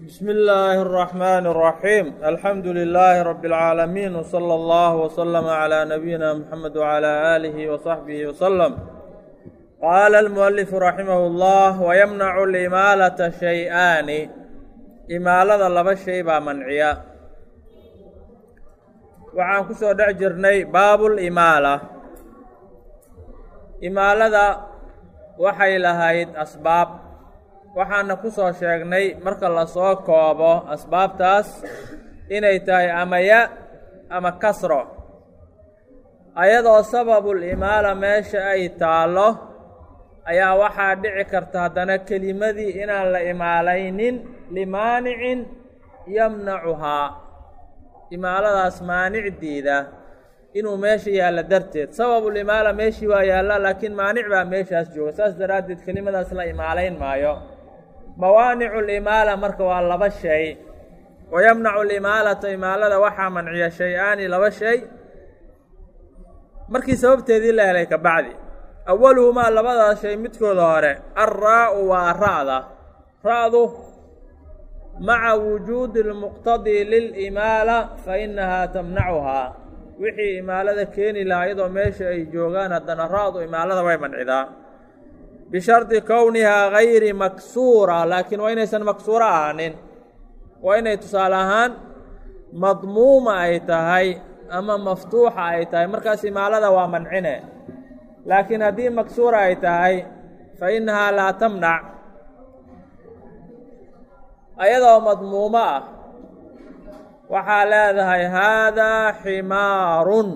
بسم الله الرحمن الرحيم الحمد لله رب العالمين وصلى الله وسلم على نبينا محمد وعلى آله وصحبه وسلم. قال المؤلف رحمه الله ويمنع الإمالة شيئان imaalada laba shay baa manciya. waxaan ku soo dhex jirnay baabul imaala. imaalada waxay lahayd asbaab, waxaana ku soo sheegnay marka la soo koobo asbaabtaas inay tahay ama ya ama kasro, ayadoo sababul imaala meesha ay taallo ayaa waxaa dhici karta haddana kelimadii inaan la imaalaynin limaanicin yamnacuhaa, imaaladaas maanicdiida inuu meesha yaallo darteed. sababul imaala meeshii waa yaalla, laakiin maanic baa meeshaas jooga, saas daraaddeed kelimadaas la imaalayn maayo. mawaanicul imaala marka waa laba shay. wayamnacu limaalata imaalada waxaa manciya shay-aani laba shay markii sababteedii la helay ka bacdi. awaluhumaa labadaas shay midkooda hore alraa-u waa ra'da. ra'du maca wujuudi lmuqtadii lilimaala fa innahaa tamnacuhaa. wixii imaalada keeni lahaa iyadoo meesha ay joogaan haddana ra'du imaalada way mancidaa, bishardi kownihaa gayri maksuura, laakiin waa inaysan maksuuro ahaanin. waa inay tusaale ahaan madmuuma ay tahay ama maftuuxa ay tahay, markaas imaalada waa mancine. laakiin haddii maksuura ay tahay fa innahaa laa tamnac. ayadoo madmuumo ah waxaa leedahay haadaa ximaarun.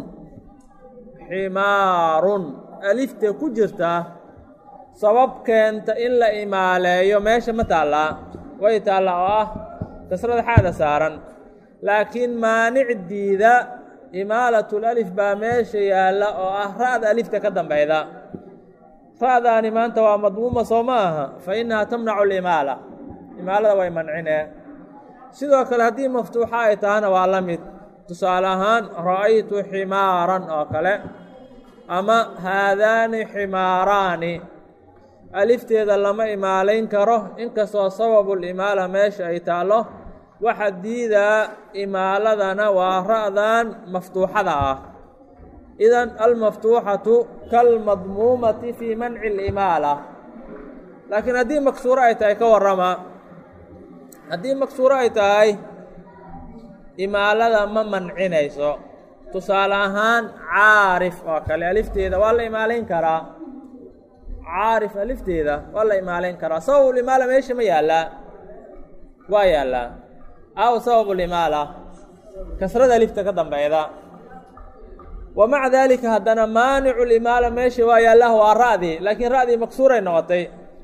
ximaarun alifta ku jirta sabab keenta in la imaaleeyo meesha ma taallaa, way taallaa oo ah kasrada xaada saaran, laakiin maanicdiida imaalatul alif baa meesha yaalla oo ah ra'da alifta ka dambeyda. ra'daani maanta waa madmuuma soo ma aha, fa innahaa tamnacu limaala, imaalada way mancinee. sidoo kale haddii maftuuxa ay tahana waa la mid, tusaale ahaan ra'aytu ximaaran oo kale, ama haadaani ximaaraani. alifteeda lama imaalayn karo inkastoo sababul imaala meesha ay taallo. waxa diidaa imaaladana waa ra'dan maftuuxada ah. idan almaftuuxatu kalmadmuumati fii manci limaala. laakiin haddii maksuuro ay tahay ka warrama, haddii maksuuro ay tahay imaalada ma mancinayso. tusaale ahaan caarif oo kale, alifteeda waa la imaalayn karaa. caarif alifteeda waa la imaalayn karaa. sababul imaala meesha ma yaallaa? waa yaallaa. aw sababul imaala kasrada alifta ka dambeyda. wa maca daalika haddana maanicul imaala meesha waa yaallaa, waa ra'dii, laakiin ra'dii maksuuray noqotay.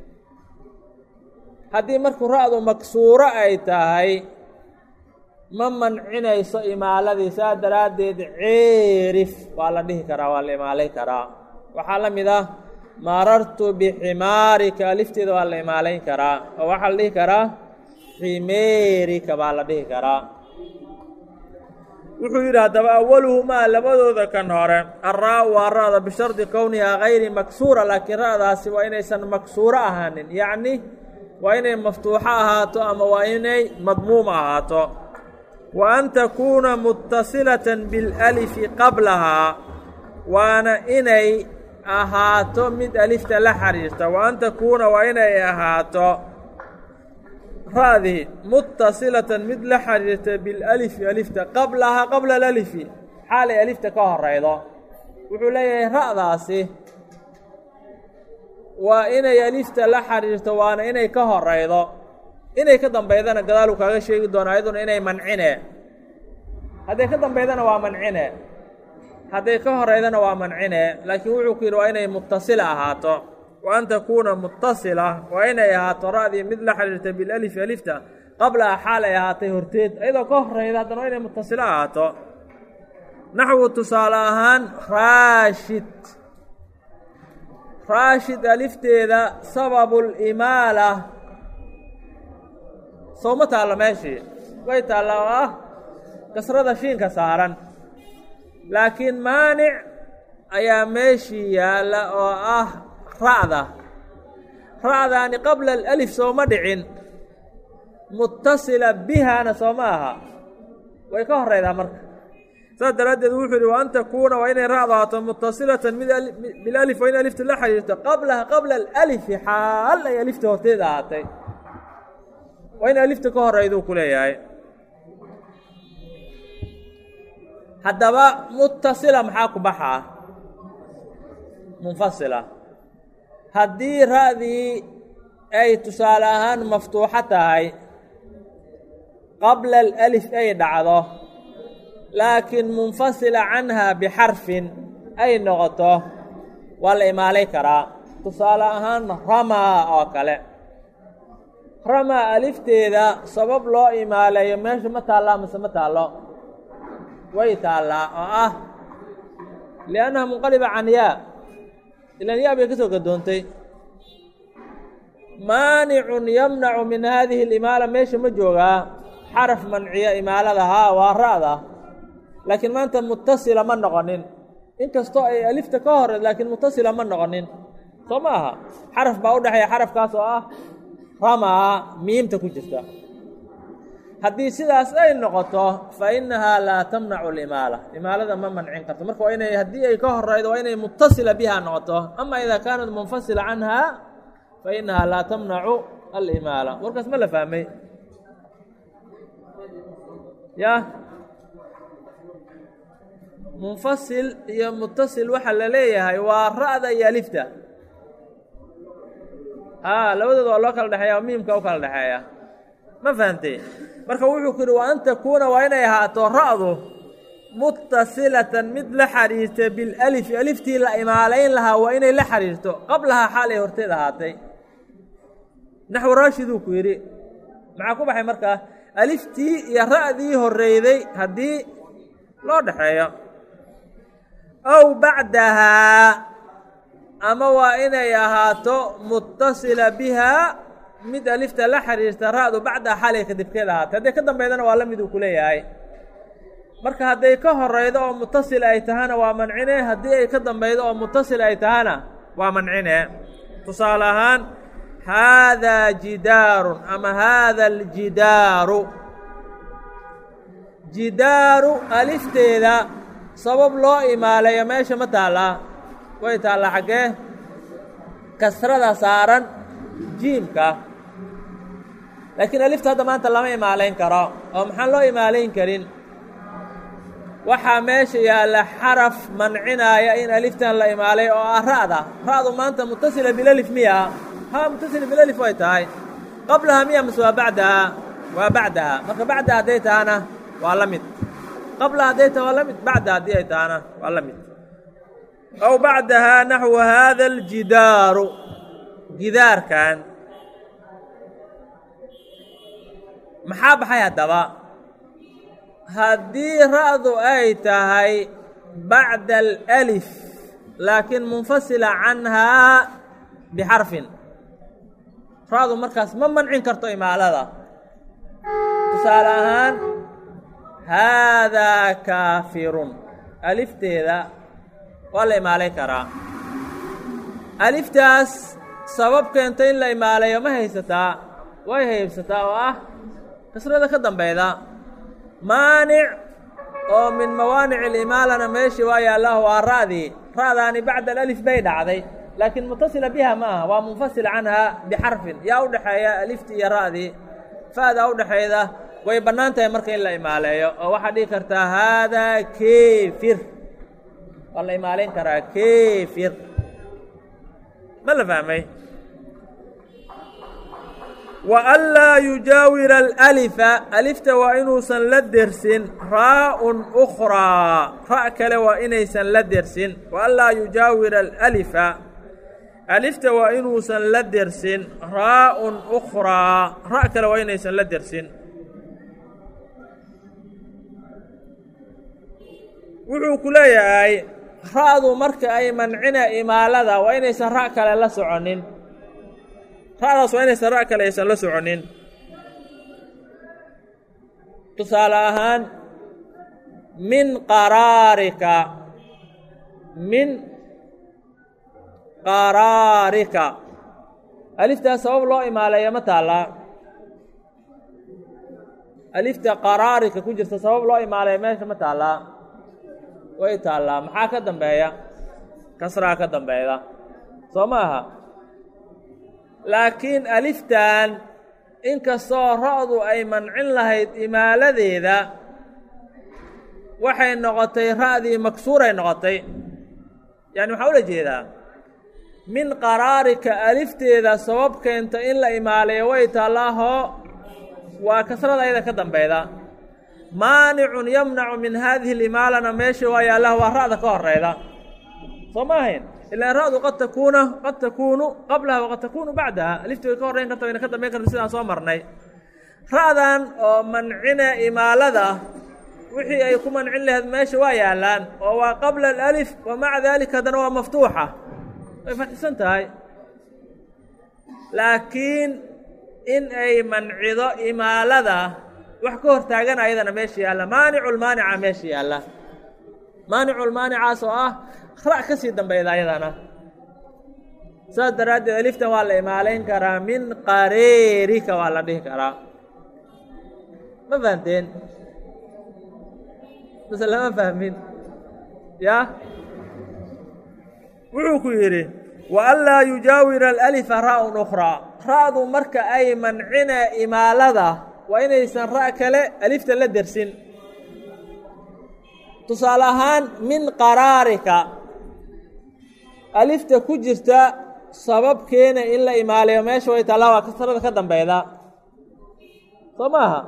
haddii markuu ra'du maksuuro ay tahay ma mancinayso imaaladii, saa daraaddeed ceerif waa la dhihi karaa, waa la imaalayn karaa. waxaa la mid ah marartu biximaarika, alifteeda waa la imaalayn karaa oo waxaa la dhihi karaa ximeerika baa la dhihi karaa. wuxuu yidhi haddaba awaluhumaa labadooda kan hore alraa-u waa ra'da bishardi kownihaa gayri maksuura, laakiin ra'daasi waa inaysan maksuuro ahaanin, yacni waa inay maftuuxo ahaato ama waa inay madmuum ahaato. wa an takuuna mutasilatan bilalifi qablahaa, waana inay ahaato mid alifta la xiriirta. wa an takuuna waa inay ahaato ra'dii mutasilatan mid la xiriirta bilalifi alifta qablahaa qabla alalifi, xaalay alifta ka horeydo. wuxuu leeyahay ra'daasi waa inay alifta la xiriirto, waana inay ka horeydo. inay ka dambeydana gadaalu kaaga sheegi doonaa iyaduna inay mancine. hadday ka dambeydana waa mancine, hadday ka horeydana waa mancine. laakiin wuxuu ku yidhi waa inay mutasila ahaato. wa an takuuna mutasila waa inay ahaato ra'dii mid la xiriirta bilalifi alifta qablaha xaal ay ahaatay horteed, iyadoo ka horeyda haddana waa inay mutasilo ahaato. naxwu tusaale ahaan raashid. raashid alifteeda sababul imaala sowma taallo meeshii, way taalla oo ah kasrada shiinka saaran, laakiin maanic ayaa meeshii yaalla oo ah ra'da. ra'daani qabla alif sooma dhicin, mutasila bihaana soo ma aha way ka horeydaa marka saas daraaddeed wuxuu yihi wa an takuuna waa inay ra'du ahaato mutasilatan mid bilalif waa in alifta la xiriirto qablaha qabla alalifi xaal ay alifta horteeda ahaatay waa in alifta ka horeyduu ku leeyahay haddaba mutasila maxaa ku baxaa munfasila haddii ra'dii ay tusaale ahaan maftuuxo tahay qabla alif ay dhacdo laakiin munfasila canhaa bixarfin ay noqoto waa la imaalay karaa tusaale ahaan ramaa oo kale ramaa alifteeda sabab loo imaaleeyo meesha ma taallaa mase ma taallo way taallaa oo ah liannaha munqaliba can yaa ilaan yaa bay ka soo gadoontay maanicun yamnacu min haadihi alimaala meesha ma joogaa xaraf manciya imaalada haa waa ra'da laakiin maanta mutasila ma noqonin inkastoo ay alifta ka horeed laakiin mutasila ma noqonin soo ma aha xaraf baa u dhexeeya xarafkaas oo ah ramaa miimta ku jirta haddii sidaas ay noqoto fa innahaa laa tamnacu alimaala imaalada ma mancin karto marka waa inay haddii ay ka horeydo waa inay mutasila bihaa noqoto ama idaa kaanat munfasila canhaa fa innahaa laa tamnacu alimaala warkaas ma la fahmay ya munfasil iyo mutasil waxaa la leeyahay waa ra'da iyo alifta labadooda waa loo kala dhexeeya miimka u kala dhexeeya ma fahantay marka wuxuu ku yidhi wa an takuuna waa inay ahaato ra'du mutasilatan mid la xiriirta bilalifi aliftii la imaalayn lahaa waa inay la xiriirto qablahaa xaal ay horteed ahaatay naxwu raashiduu ku yidhi maxaa ku baxay markaa aliftii iyo ra'dii horeyday haddii loo dhexeeyo aw bacdahaa ama waa inay ahaato mutasila bihaa mid alifta la xiriirta ra'du bacdaha xalay kadibkeed ahaatay hadday ka dambeydana waa la mid uu ku leeyahay marka hadday ka horeydo oo mutasil ay tahana waa mancine haddii ay ka dambeydo oo mutasil ay tahana waa mancine tusaale ahaan haadaa jidaarun ama haada aljidaaru jidaaru alifteeda sabab loo imaaleeyo meesha ma taallaa way taallaa xaggee kasrada saaran jiimka laakiin alifta hadda maanta lama imaalayn karo oo maxaan loo imaalayn karin waxaa meesha yaalla xaraf mancinaaya in aliftan la imaalay oo ah ra'da ra'du maanta mutasila bilalif miya haa mutasila bilalif way tahay qablaha miya mase waa bacdaha waa bacdaha marka bacda hadday tahana waa la mid qabla hadday taha waa la mid bacda haddii ay tahana waa la mid aw bacdahaa naxwu haada aljidaaru gidaarkan maxaa baxay haddaba haddii ra'du ay tahay bacda alif laakiin munfasila canhaa bixarfin ra'du markaas ma mancin karto imaalada tusaale ahaan haadaa kaafirun alifteeda waa la imaalay karaa aliftaas sabab keenta in la imaalayo ma haysataa way haybsataa oo ah kasrada ka dambeyda maanic oo min mawaanic alimaalana meeshii waa yaallaahu waa ra'dii ra'daani bacda alalif bay dhacday laakiin mutasila biha ma aha waa munfasila canhaa bixarfin yaa u dhexeeya aliftii iyo ra'dii fa'daa u dhexeyda way bannaan tahay marka in la imaaleeyo oo waxaad dhihi kartaa haadaa keefir waa la imaalayn karaa keefir ma la fahmay wa an laa yujaawira alalifa alifta waa inuusan la dersin raa'un ukhraa ra' kale waa inaysan la dersin wa an laa yujaawira alalifa alifta waa inuusan la dersin raa'un ukhraa ra' kale waa inaysan la dersin wuxuu ku leeyahay ra'du marka ay mancina imaalada waa inaysan ra' kale la soconin ra'daas waa inaysan ra' kale aysan la soconin tusaale ahaan min qaraarika min qaraarika aliftaas sabab loo imaaleeya ma taallaa alifta qaraarika ku jirta sabab loo imaaleeyo meesha ma taallaa? way taallaa. maxaa ka dambeeya? kasraa ka dambeeda soo ma aha. laakiin aliftan inkastoo ra-du ay mancin lahayd imaaladeeda waxay noqotay ra'dii maksuuray noqotay. yani waxaa ula jeedaa min qaraarika alifteeda sabab keenta in la imaaleeyo way tallaahoo waa kasrada ayada ka dambeyda. maanicun yamnacu min haadihi اlimaalana meesha waa yaallah waa ra'da ka horeyda soo ma ahayn. ilaa ra-du qad takuunu qablaha waqad takuunu bacdaha. alifti way ka horreyn karta wayna ka dambeyn karta sidaan soo marnay. ra'dan oo mancina imaalada wixii ay ku mancin lahayd meesha waa yaalaan oo waa qabla alif wa maca daalika haddana waa maftuuxa way fatisan tahay. laakiin in ay mancido imaalada wax ka hortaagan ayadana meesha yaalla. maaniculmaanica meesha yaalla. maaniculmaanicaas oo ah ra' ka sii dambeyda ayadana. saas daraaddeed aliftan waa la imaaleyn karaa min qareerika waa la dhihi karaa. ma fahamteen? base lama fahmin ya. wuxuu ku yidhi waanlaa yujaawira alalifa ra-un ukhraa. ra-du marka ay mancina imaalada waa inaysan ra' kale alifta la dersin. tusaale ahaan min qaraarika alifta ku jirta sababkeena in la imaaleeyo meesha way taallaa waa kasrada ka dambeyda soo maaha.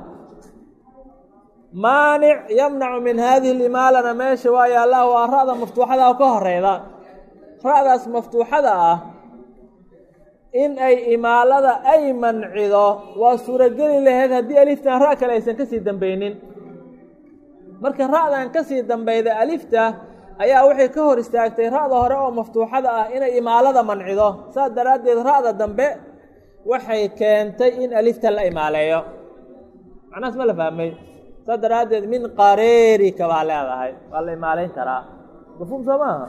maanic yamnacu min haadihi اlimaalana meesha waa yaallaa waa ra'da maftuuxada ka horeyda. ra'daas maftuuxada ah in ay imaalada ay mancido waa suurogeli lahayd haddii aliftan ra' kale aysan kasii dambeynin. marka ra'dan kasii dambeyda alifta ayaa waxay ka hor istaagtay ra'da hore oo maftuuxada ah inay imaalada mancido. saas daraaddeed ra'da dambe waxay keentay in alifta la imaaleeyo. macnahaas ma la fahmay? saas daraaddeed min qareerika baa leedahay waa la imaaleyn karaa. mafhuum soo maaha?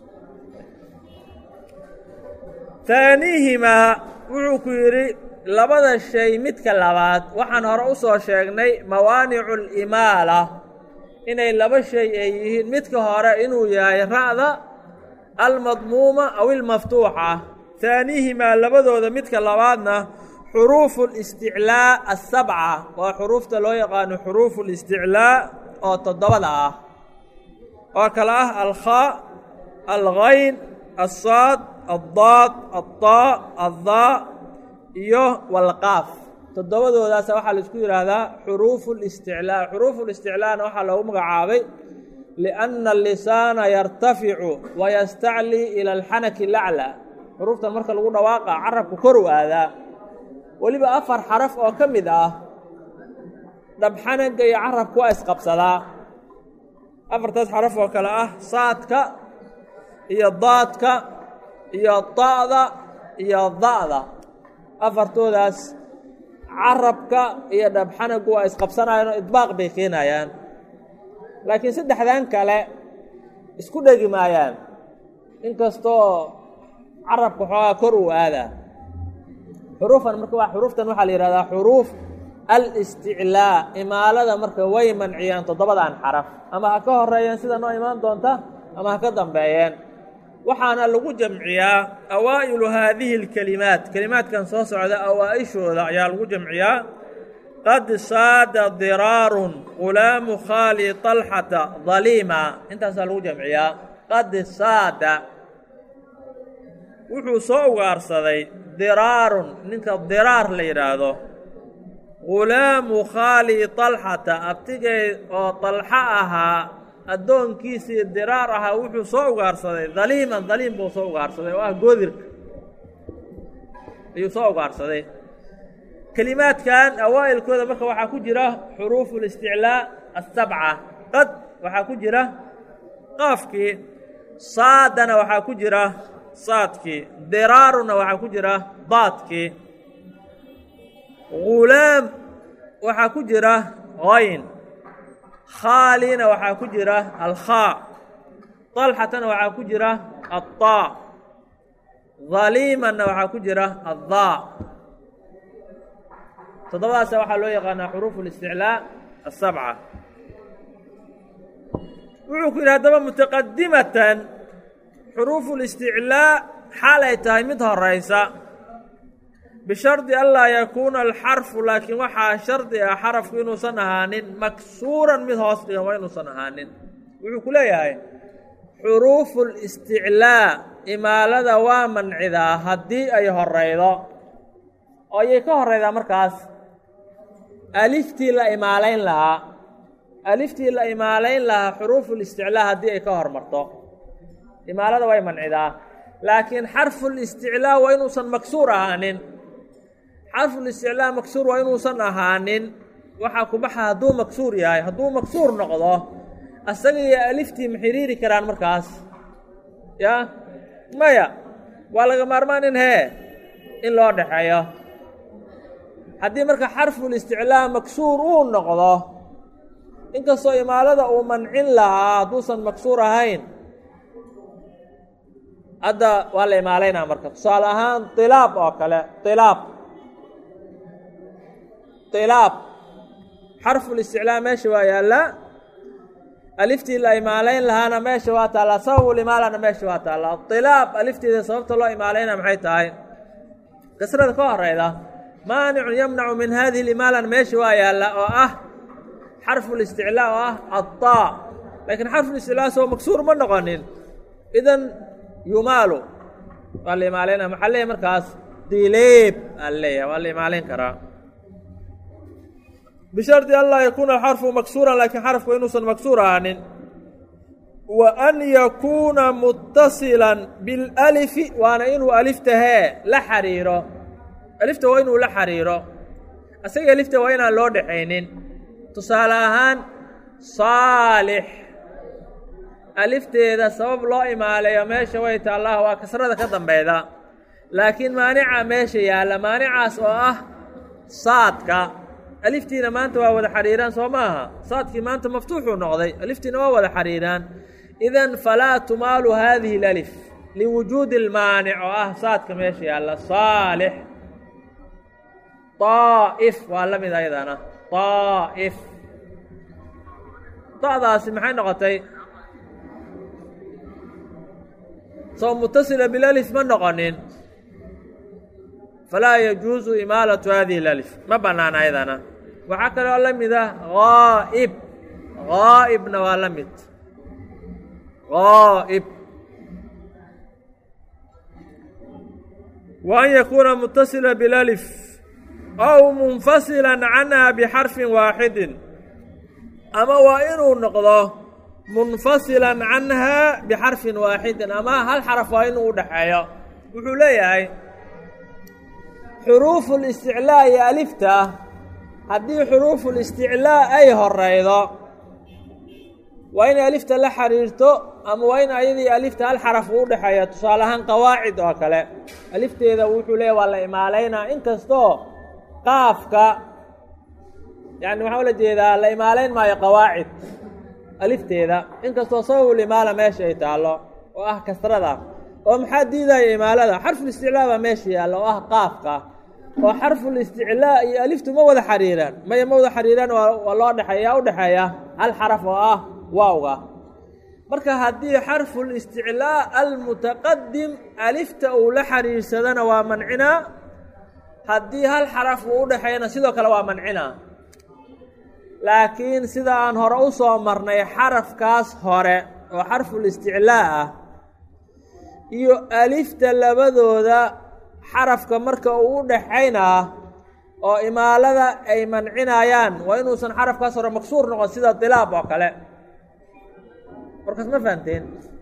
taanihimaa wuxuu ku yidhi labada shay midka labaad waxaan hore u soo sheegnay mawaanicu limaala inay laba shay ay yihiin. midka hore inuu yahay ra'da almadmuuma aw ilmaftuuxa. taanihimaa labadooda midka labaadna xuruufu listiclaa asabca waa xuruufta loo yaqaano xuruufu listiclaa oo toddobada ah oo kale ah alkhaa algayn alsaad addaad addaa addaa iyo walqaaf. toddobadoodaasa waxaa la isku yidhaahdaa xuruufu listiclaa. xuruufu listiclaana waxaa loogu magacaabay lianna alisaana yartaficu wayastaclii ila alxanaki laclaa. xuruuftan marka lagu dhawaaqa carabku kor u aadaa. weliba 4 xaraf oo ka mid ah dhabxanaga iyo carabku waa isqabsadaa. 4taas xaraf oo kale ah saadka iyo daadka iyo da'da iyo da'da. 4toodaas carabka iyo dhabxanagu waa isqabsanayaan oo idbaaq bay keenayaan. laakiin 3dan kale isku dhegi maayaan inkastoo carabka xoogaa kor uu aadaa. xuruufan marka waa xuruuftan waxaa la yihahdaa xuruuf alisticlaa. imaalada marka way manciyaan 7dan xaraf ama ha ka horeeyeen sida noo imaan doonta ama ha ka dambeeyeen. waxaana lagu jamciyaa awaa'ilu haadihi اlkelimaat. kelimaadkan soo socda awaa'ishooda ayaa lagu jamciyaa. qad saada diraarun gulaamu khaali طalxata daliima. intaasaa lagu jamciyaa. qad saada wuxuu soo ugaarsaday diraarun ninka diraar la yidhaahdo gulaamu khaali طalxata abtigay oo طalxa ahaa addoonkiisii diraar ahaa wuxuu soo ugaarsaday daliiman daliim buu soo ugaarsaday oo ah goodirka ayuu soo ugaarsaday. kelimaadkan awaa'ilkooda marka waxaa ku jira xuruufu listiclaa asabca. qad waxaa ku jira qaafkii, saadana waxaa ku jira saadkii, diraaruna waxaa ku jira daadkii, gulaam waxaa ku jira qayn, khaalina waxaa ku jira alkhaa, طalxatana waxaa ku jira aلطaa, daliimanna waxaa ku jira addaa. toddobadaas waxaa loo yaqaanaa xuruufu اlisticlaa الsabca. wuxuu ku yidhi haddaba mutaqadimatan xuruufu اlisticlaa xaal ay tahay mid horaysa bishardi anlaa yakuuna alxarfu, laakiin waxaa shardi ah xarafku inuusan ahaanin maksuuran mid hoos dhigan, waa inuusan ahaanin. wuxuu ku leeyahay xuruufu listiclaa imaalada waa mancidaa haddii ay horaydo, oo ayay ka horaydaa markaas aliftii la imaalayn lahaa. aliftii la imaalayn lahaa xuruufu listiclaa haddii ay ka hormarto imaalada way mancidaa, laakiin xarfu listiclaa waa inuusan maksuur ahaanin. xarfu listiclaa maksuur waa inuusan ahaanin. waxaa ku baxa hadduu maksuur yahay. hadduu maksuur noqdo asaga iyo aliftii ma xiriiri karaan markaas? ya maya, waa laga maarmaan in loo dhexeeyo. haddii marka xarfulisticlaa maksuur uu noqdo, inkastoo imaalada uu mancin lahaa hadduusan maksuur ahayn, hadda waa la imaalaynaa marka. tusaale ahaan ilaab oo kale, ilaab xarfulisticlaa meesha waa yaallaa, aliftii la imaalayn lahaana meesha waa taallaa, sababulimaalana meesha waa taallaa. ilaab alifteeda sababta loo imaalayna maxay tahay? kasrada ka horeyda. maanicun yamnacu min hadihi limaalana meesha waa yaallaa oo ah xarfulisticlaa oo ah adaa, laakiin xarfulisticlaa soo maksuur ma noqonin, idan yumaalu waa la imaalaynaa. maxaa leeyahay markaas? dileeb aa leeyahay, waa la imaalayn karaa bishardi an laa yakuuna alxarfu maksuuran, laakiin xarafku inuusan maksuur ahaanin. wa an yakuuna muttasilan bilalifi, waana inuu aliftahee la xariiro. alifta waa inuu la xariiro, asaga alifta waa inaan loo dhexaynin. tusaale ahaan saalix alifteeda sabab loo imaaleeyo meesha way taallaa, waa kasrada ka dambeyda, laakiin maanica meesha yaalla, maanicaas oo ah saadka. aliftiina maanta waa wada xariiraan soo maaha? saadkii maanta maftuuxuu noqday, aliftiina waa wada xariiraan. idan falaa tumaalu haadihi اlalif liwujuudi اlmaanic oo ah saadka meesha yaalla. saalix. طaa'if waa la mid ayadana, طaa'if. da'daasi maxay noqotay? soo mutasila bilalif ma noqonin, falaa yajuusu imaalatu hadihi اlalif, ma banaana ayadana. waxaa kaloo la mid ah gaa'ib. gaa'ibna waa la mid, gaa'ib. wa an yakuuna mutasila bilalif aw munfasila canha bixarfin waaxidin, ama waa inuu noqdo munfasila canha bixarfin waaxidin, ama hal xaraf waa inuu u dhexeeyo. wuxuu leeyahay xuruufu listiclaa iyo alifta, haddii xuruufu listiclaa ay horeydo waa inay alifta la xariirto, ama waa in ayadii alifta hal xaraf uu udhexeeyo. tusaale ahaan qawaacid oo kale, alifteeda wuxuu leeyahy waa la imaalaynaa, inkastoo qaafka yani waxaa ula jeedaa la imaalayn maayo qawaacid alifteeda, inkastoo sababulimaala meesha ay taallo oo ah kasrada. oo maxaa diidaya imaalada? xarfulisticlaa baa meesha yaalla oo ah qaafka, oo xarfulisticlaa iyo aliftu ma wada xariiraan. maya ma wada xariiraan, waa loo dhexeeya, u dhexeeya hal xaraf oo ah waawga. marka haddii xarfulisticlaa almutaqadim alifta uu la xariirsadana waa mancinaa, haddii hal xaraf uu u dhexeeyana sidoo kale waa mancinaa. laakiin sida aan hore u soo marnay, xarafkaas hore oo xarfulisticlaa ah iyo alifta labadooda xarafka marka uu u dhexaynaa oo imaalada ay mancinayaan, waa inuusan xarafkaas hore maksuur noqon, sida dilaab oo kale. markaas ma fahamteen?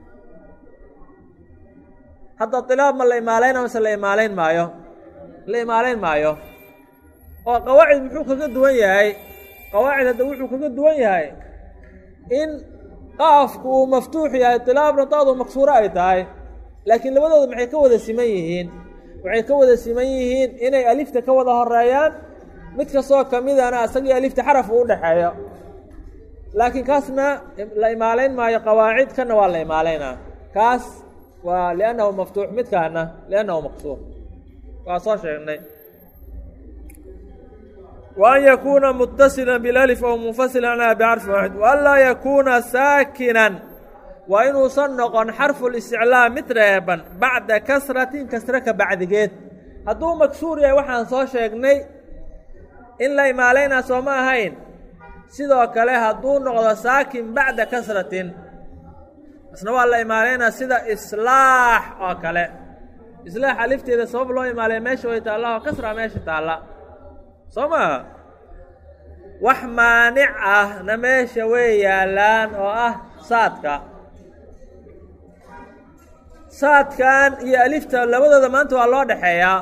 hadda dilaab ma la imaalaynaa mase la imaalayn maayo? la imaalayn maayo. oo qawaacid muxuu kaga duwan yahay? qawaacid hadda wuxuu kaga duwan yahay in qaafku uu maftuux yahay, dilaabna da'du maksuuro ay tahay, laakiin labadooda maxay ka wada siman yihiin? waxay ka wada siman yihiin inay alifta ka wada horeeyaan, mid kastoo ka midana asagii alifta xaraf uu u dhexeeyo. laakiin kaasna la imaalayn maayo qawaacid, kana waa la imaalaynaa. kaas waa liannahu maftuux, midkaana liannahu maqsuur. waa soo sheegnay. وأn yakuna mutasila bilalif aw munfasila canha bxarfi waaxid waanlaa yakuuna saakinan waa inuusan noqon xarfu listiclaa mid reeban bacda kasratin kasre ka bacdigeed. hadduu maksuur yahay waxaan soo sheegnay in la imaalaynaa soo ma ahayn. sidoo kale hadduu noqdo saakin bacda kasratin isna waa la imaalaynaa sida islaax oo kale. islaax alifteeda sabab loo imaalay meesha way taalla oo kasra meesha taalla soo maaha. wax maanic ahna meesha way yaallaan oo ah saadka. saadkan iyo alifta labadooda maanta waa loo dhexeeyaa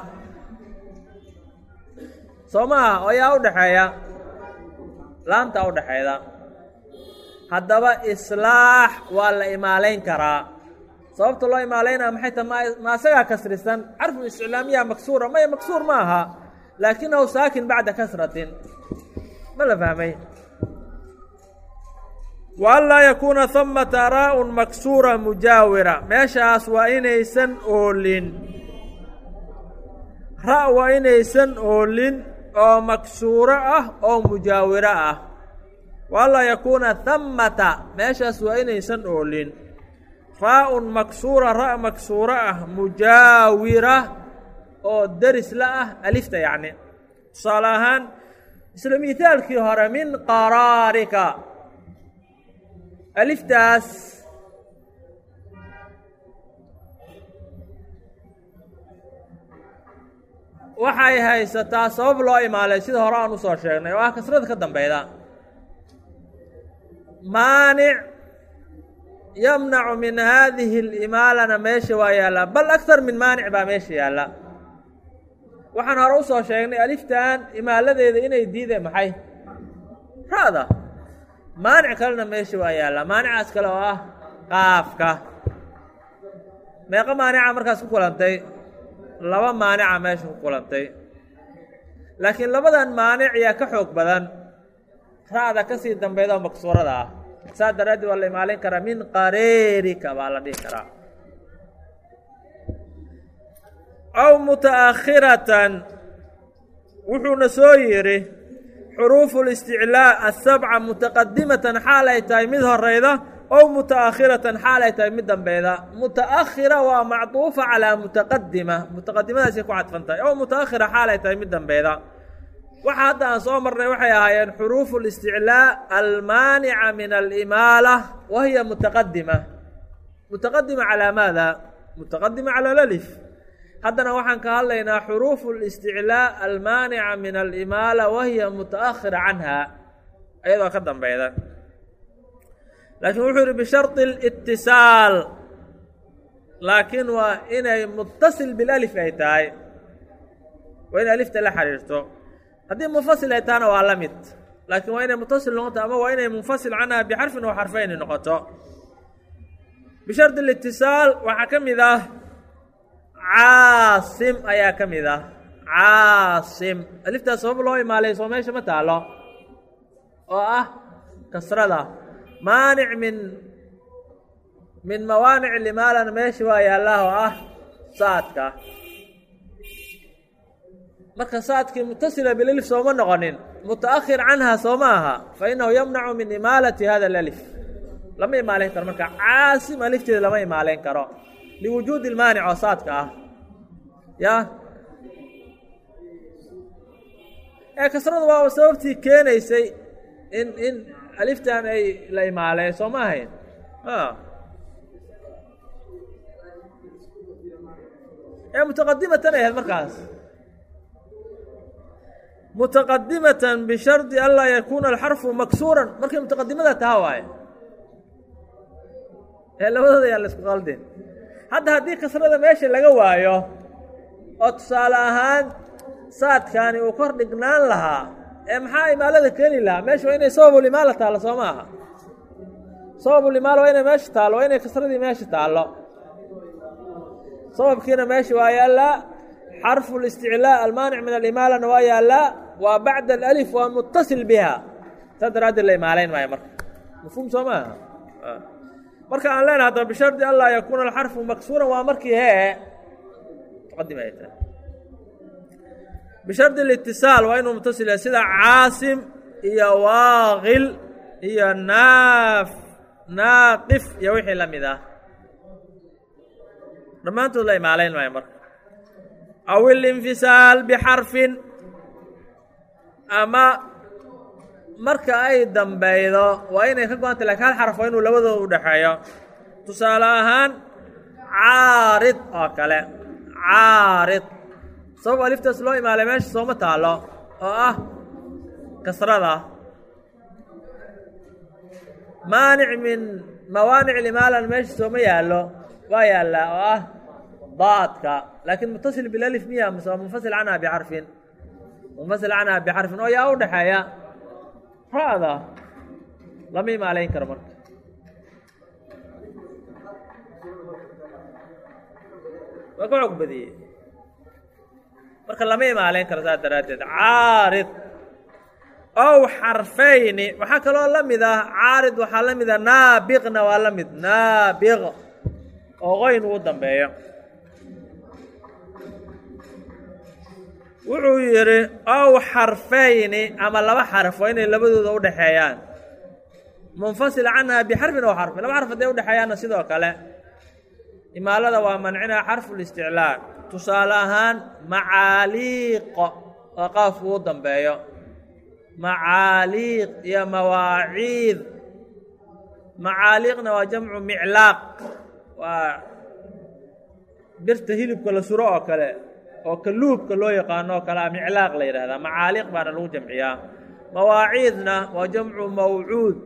soo maaha. oo yaa u dhexeeya laamtaa u dhexeeda. haddaba islaax waa la imaalayn karaa. sababta loo imaalaynaa maxay tahay? ma asagaa kasrisan xarfu isticlaamiya maksuura? maya maksuur ma aha, laakinahu saakin bacda kasratin. ma la fahmay? waanlaa yakuuna hamata raa-un maksuura mujaawira, meeshaas waa inaysan oolin ra' waa inaysan oolin oo maksuuro ah oo mujaawiro ah. waanlaa yakuuna hamata meeshaas waa inaysan oolin raa-un maksuura ra' maksuuro ah mujaawira oo deris la ah alifta yacni. tusaale ahaan isla mihaalkii hore min qaraarika, aliftaas waxay haysataa sabab loo imaalay sida hore aan usoo sheegnay oo ah kasrada ka dambeyda. maanic yamnacu min haadihi اlimaalana meesha waa yaallaa, bal aktar min maanic baa meesha yaalla. waxaan hore usoo sheegnay aliftan imaaladeeda inay diideen maxay? ra'da. maanic kalena meesha waa yaallaa. maanicaas kale oo ah qaafka. meeqa maanica markaas ku kulantay? laba maanica meesha ku kulantay. laakiin labadan maanic yaa ka xoog badan ra'da kasii dambeyda oo maksuurada ah. saa daraaddeed waa la imaalayn karaa min qareerika baa la dhihi karaa. aw muta'akhiratan wuxuuna soo yidhi xuruufu listiclaa asabca mutaqadimatan xaal ay tahay mid horeyda ow muta'akhiratan xaal ay tahay mid dambeyda. muta'akhira waa macduufa calaa mutaqadima, mutaqadimadaasay ku cadfan tahay. ow muta'akhira xaal ay tahay mid dambeyda. waxa hadda aan soo marnay waxay ahaayeen xuruufu listiclaa almaanica min alimaala wa hiya mutaqadima. mutaqadima calaa maada? mutaqadima cala alif. haddana waxaan ka hadlaynaa xuruufu listiclaa almaanica min alimaala wa hiya muta'akhira canha, ayadoo ka dambeyda. laakiin wuxuu yihi bishardi اlitisaal, laakiin waa inay mutasil bilalif ay tahay, waa inay alifta la xiriirto. haddii munfasil ay tahana waa la mid, laakiin waa inay mutasil noqoto ama waa inay munfasil canha bixarfin wa xarfayni noqoto. bishardi اlitisaal waxaa ka mid ah caasim ayaa ka mid ah. caasim aliftaas sabab loo imaalay soo meesha ma taalo oo ah kasrada. maanic min mawaanic limaalana meesha waa yaallaa oo ah saadka. marka saadkii mutasila bilif sooma noqonin, muta'akhir canha soo ma aha, fa inahu yamnacu min imaalati hada alif. lama imaalayn karo marka caasim alifteeda lama imaalayn karo liwujuudi ilmaanic oo saadka ah. ya ee kasradu waa sababtii keenaysay in aliftan ay la imaaleen soo ma ahayn. ee mutaqadimatan ay ahayd markaas. mutaqadimatan bishardi an laa yakuuna alxarfu maksuuran markay mutaqadimada taha waaye. ee labadooda yaa la isku qaldin. hadda haddii kasrada meesha laga waayo oo tusaale ahaan saadkaani uu kor dhignaan lahaa, ee maxaa imaalada keeni lahaa? meesha waa inay sababulimaala taallo soo ma aha. sababulimaala waa inay meesha taallo, waa inay kasradii meesha taallo. sababkiina meesha waa yaallaa. xarfu listiclaa almaanic min alimaalana waa yaallaa. waa bacda alif waa mutasil biha. saa daraaddeed la imaalayn maayo marka. mafhuum soo ma aha? marka aan leenahay hadda bishardi an laa yakuuna alxarfu maksuuran waa markii hee muqadim ay tahay. bishardi اlitisaal waa inuu mutasil yahay sida caasim iyo waaqil iyo naaqif iyo wixii la mid ah dhammaantood la imaalayn maayo marka aw ilinfisaal bixarfin ama marka ay dambeydo waa inay ka go-anta lakin hal xaraf waa inuu labadooda u dhexeeyo tusaale ahaan caarid oo kale caarid sabab aliftaas loo imaalay meesha sooma taalo oo ah kasrada maanic min mawaanic limaalan meesha sooma yaallo waa yaallaa oo ah daadka laakiin mutasil bilalif miya mise waa munfasil canha bixarfin munfasil canha bixarfin oo yaa u dhexeeya ra'da lama imaalayn karo marka waa ka xoog badiyey marka lama imaalayn karo saas daraaddeed caarid ow xarfayni waxaa kaloo la mid ah caarid waxaa la mid ah naabiqna waa la mid naabiq oo qoyn ugu dambeeyo wuxuu yidhi ow xarfayni ama laba xarf waa inay labadooda u dhexeeyaan munfasil canha bixarfin ow xarfin laba xarf hadday udhexeeyaanna sidoo kale imaalada waa mancinaa xarfulisticlaa tusaale ahaan macaaliiq waa qaaf ugu dambeeyo macaaliiq iyo mawaaciid macaaliiqna waa jamcu miclaaq waa birta hilibka la suro oo kale oo kaluubka loo yaqaano oo kale a miclaaq la yidhahdaa macaaliiq baana lagu jamciyaa mawaaciidna waa jamcu mawcuud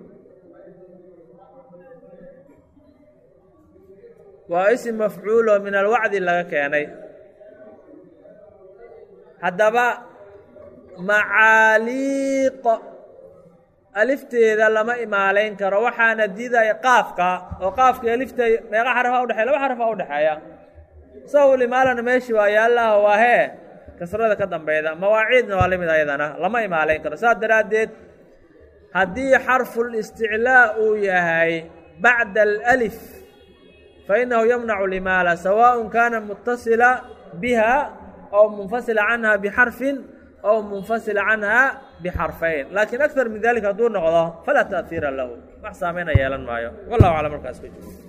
waa isim mafcuulo min alwacdi laga keenay haddaba macaaliiq alifteeda lama imaalayn karo waxaana diidaya qaafka oo qaafka alifta meeqa xarafaa udhexeya laba xarafaa udhexeeya sababul imaalana meeshii waa yaallaha waa hee kasrada ka dambeyda mawaaciidna waa lamid ayadana lama imaalayn karo saas daraaddeed haddii xarful isticlaa uu yahay bacda alif fainahu yamnacu limaala sawaaء kaana mutasila biha aw munfasila canha bixarfin aw munfasila canha bixarfayn laakiin akar min dalika hadduu noqdo falaa ta'hiira lahu wax saameyna yeelan maayo wallahu aclam markaas ku jiro